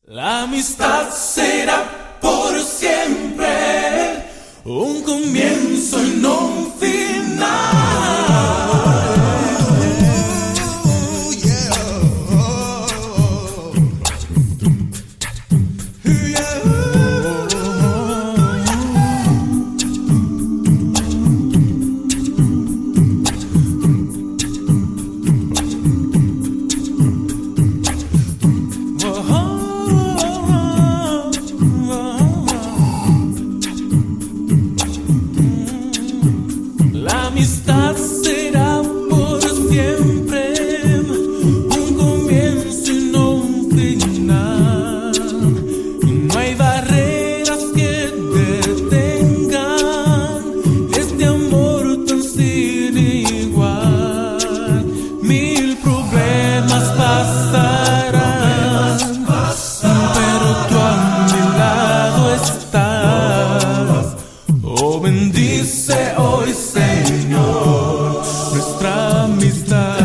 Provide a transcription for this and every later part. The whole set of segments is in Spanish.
La amistad será por siempre un comienzo y no un final. La amistad será por siempre un comienzo y no un final. No hay barreras que detengan este amor tan sin igual. Mil problemas pasarán, pero tú a mi lado estás. Oh, bendice hoy, Señor, nuestra amistad.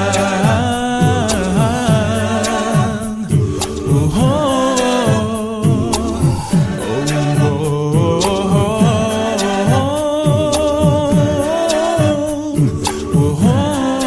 Oh, oh, oh, oh,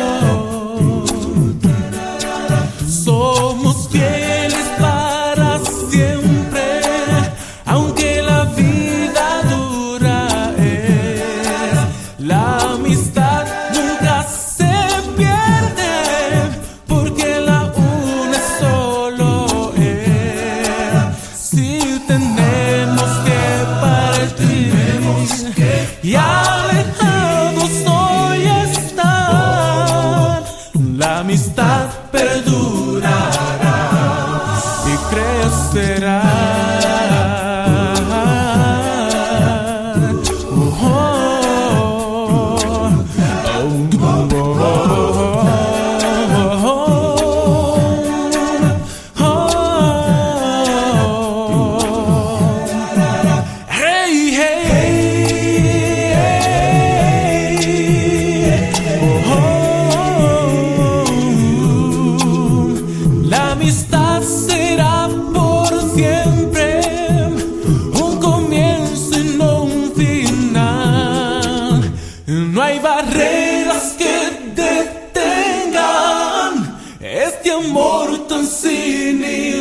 somos fieles para siempre, aunque la vida dura es. La amistad nunca se pierde, porque la une solo es. Si tenemos que partir y alejados hoy estar, la amistad perdurará y crecerá. La amistad será por siempre un comienzo y no un final. No hay barreras que detengan este amor tan sin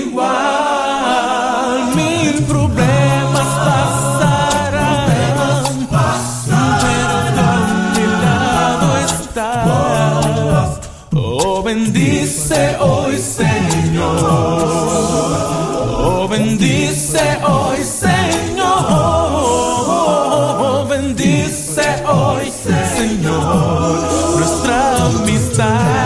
igual. Mil problemas pasarán, pero tú a mi lado estás. Oh, bendice hoy, Señor. Oh, bendice hoy, Señor. Oh, bendice hoy, Señor, nuestra amistad.